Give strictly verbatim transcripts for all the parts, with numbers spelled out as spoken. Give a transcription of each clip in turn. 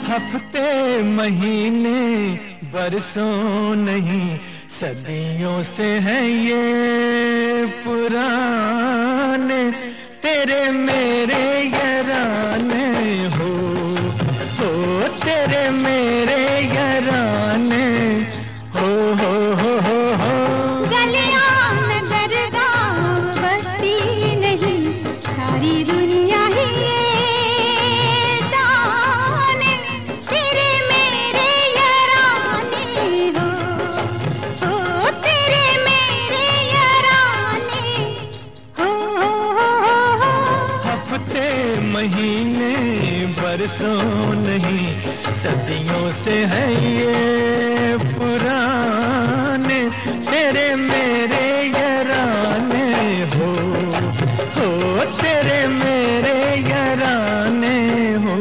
हफ्ते महीने बरसों नहीं सदियों से है ये पुराने, तेरे मेरे याराने हो हो तेरे मेरे याराने हो हो हो हो हो। गलियां नगर गाँव बस्ती नहीं सारी दुनिया ही ये जाने, तेरे मेरे याराने हो हो तेरे मेरे याराने हो हो हो हो। हफ्ते महीने बरसों नहीं सदियों से है ये पुराने, तेरे मेरे याराने हो हो तेरे मेरे याराने हो।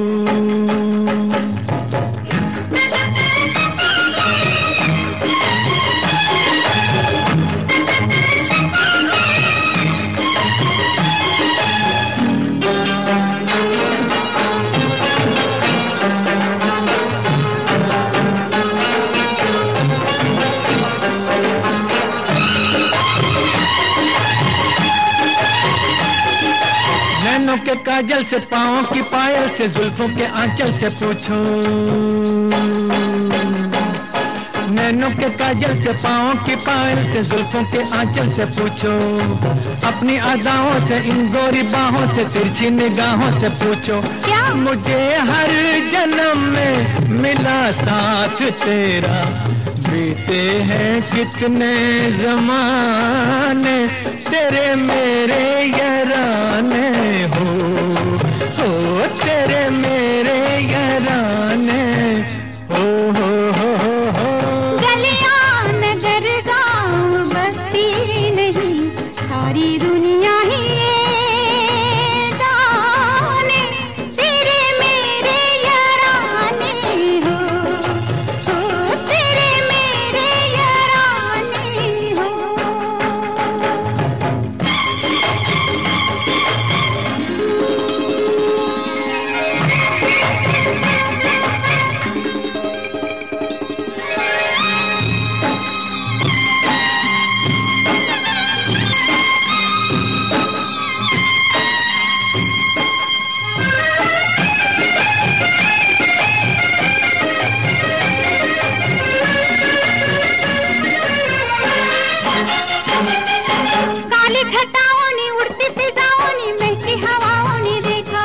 नैनों के काजल से पाँव की पायल से जुल्फों के आंचल से पूछो, नैनों के काजल से पाँव की पायल से जुल्फों के आंचल से पूछो, अपनी अदाओं से इन गोरी बाहों से तिरछी निगाहों से पूछो, क्या मुझे हर जन्म में मिला साथ तेरा, बीते हैं कितने जमाने, तेरे मेरे याराने हो हो तेरे मेरे याराने हो हो हो हो हो। गलियां नगर गाँव बस्ती नहीं सारी दुनिया ही ये जाने, तेरे मेरे याराने हो हो तेरे मेरे याराने हो। काली घटाओं ने उड़ती फिजाओं ने महकी हवाओं ने देखा,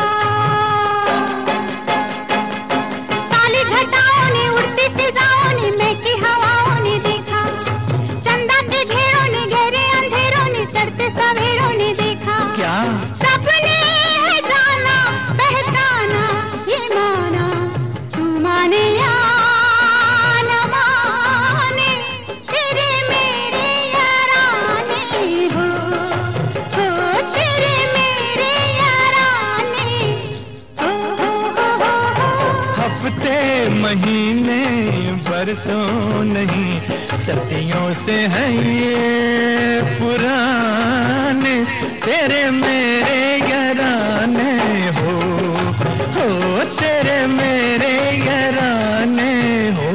काली घटाओं ने उड़ती फिजाओं ने महकी हवाओं ने देखा, चंदा के ढेरों ने गहरे अंधेरों ने चढ़ते सवेरों ने देखा, क्या सपने है जाना पहचाना ये माना, तू माने या न माने, तेरे मेरे याराने हो हो तेरे मेरे याराने हो हो हो हो हो। हफ्ते महीने बरसों नहीं सदियों से है ये पुराने, तेरे मेरे याराने हो हो तेरे मेरे याराने हो।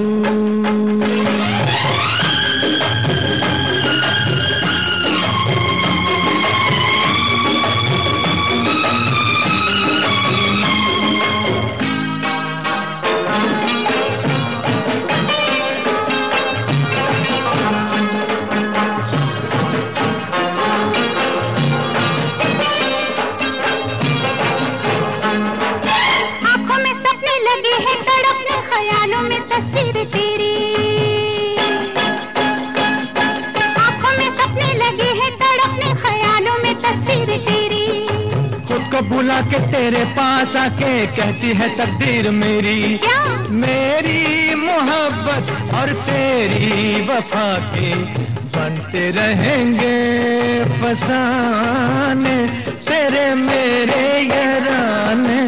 आँखों में सपने लगे हैं तड़पने ख्यालों में तस्वीर तेरी, आँखों में सपने लगे हैं तड़पने ख्यालों में तस्वीर तेरी, खुद को बुला के तेरे पास आके कहती है तकदीर मेरी, क्या मेरी मोहब्बत और तेरी वफा के बनते रहेंगे फसाने, तेरे मेरे याराने